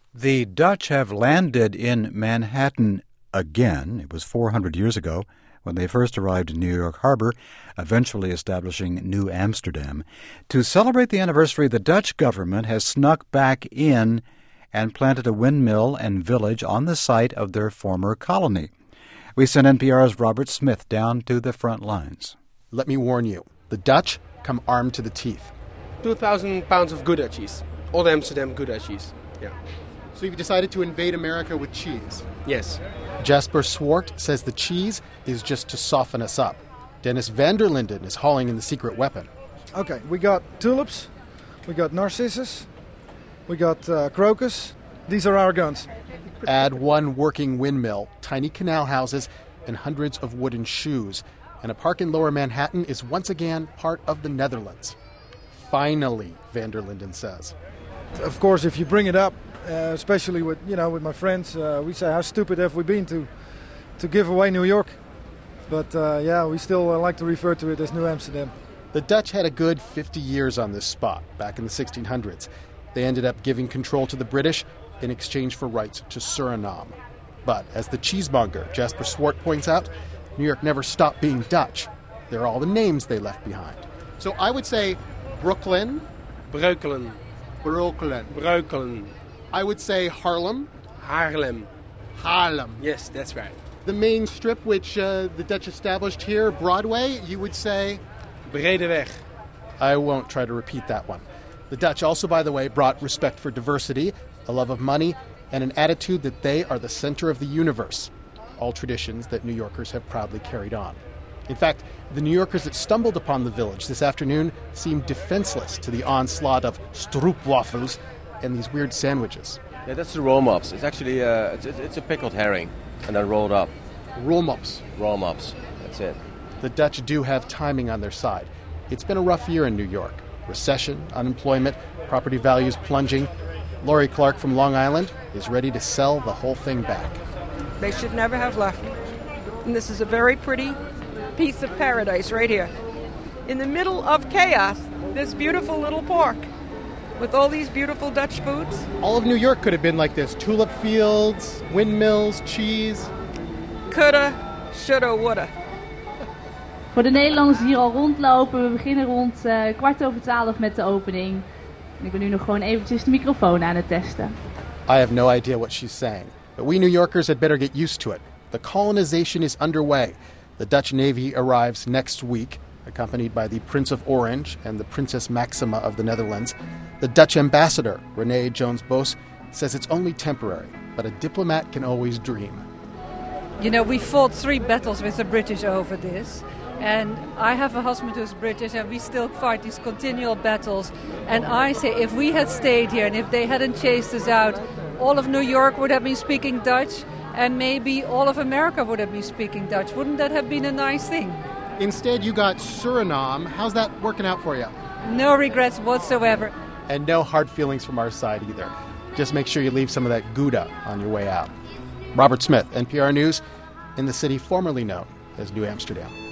The Dutch have landed in Manhattan again. It was 400 years ago when they first arrived in New York Harbor, eventually establishing New Amsterdam. To celebrate the anniversary, the Dutch government has snuck back in and planted a windmill and village on the site of their former colony. We sent NPR's Robert Smith down to the front lines. Let me warn you, the Dutch come armed to the teeth. 2,000 pounds of Gouda cheese. Old Amsterdam Gouda cheese. Yeah. So you've decided to invade America with cheese? Yes. Jasper Swart says the cheese is just to soften us up. Dennis van der Linden is hauling in the secret weapon. Okay, we got tulips, we got narcissus, we got crocus. These are our guns. Add one working windmill, tiny canal houses, and hundreds of wooden shoes. And a park in Lower Manhattan is once again part of the Netherlands. Finally, van der Linden says. Of course, if you bring it up, especially with my friends, we say, how stupid have we been to give away New York? But we still like to refer to it as New Amsterdam. The Dutch had a good 50 years on this spot back in the 1600s. They ended up giving control to the British in exchange for rights to Suriname. But as the cheesemonger Jasper Swart points out, New York never stopped being Dutch. They're all the names they left behind. So I would say Brooklyn. Breukelen. Brooklyn. Breukelen. I would say Harlem. Haarlem. Harlem. Yes, that's right. The main strip which the Dutch established here, Broadway, you would say? Bredeweg. I won't try to repeat that one. The Dutch also, by the way, brought respect for diversity, a love of money, and an attitude that they are the center of the universe. All traditions that New Yorkers have proudly carried on. In fact, the New Yorkers that stumbled upon the village this afternoon seemed defenseless to the onslaught of stroopwafels and these weird sandwiches. Yeah, that's the roll-mops. It's actually it's a pickled herring and then rolled up. Roll-mops. Roll-mops. That's it. The Dutch do have timing on their side. It's been a rough year in New York. Recession, unemployment, property values plunging. Laurie Clark from Long Island is ready to sell the whole thing back. They should never have left. And this is a very pretty piece of paradise right here. In the middle of chaos, this beautiful little park with all these beautiful Dutch foods. All of New York could have been like this. Tulip fields, windmills, cheese. Coulda, shoulda, woulda. Voor de Nederlanders die hier al rondlopen, we beginnen rond 11:15 met de opening. En ik ben nu nog gewoon eventjes de microfoon aan het testen. I have no idea what she's saying, but we New Yorkers had better get used to it. The colonization is underway. The Dutch Navy arrives next week, accompanied by the Prince of Orange and the Princess Maxima of the Netherlands. The Dutch ambassador, René Jones-Bos, says it's only temporary, but a diplomat can always dream. You know, we fought 3 battles with the British over this. And I have a husband who's British, and we still fight these continual battles. And I say, if we had stayed here and if they hadn't chased us out, all of New York would have been speaking Dutch, and maybe all of America would have been speaking Dutch. Wouldn't that have been a nice thing? Instead, you got Suriname. How's that working out for you? No regrets whatsoever. And no hard feelings from our side either. Just make sure you leave some of that Gouda on your way out. Robert Smith, NPR News, in the city formerly known as New Amsterdam.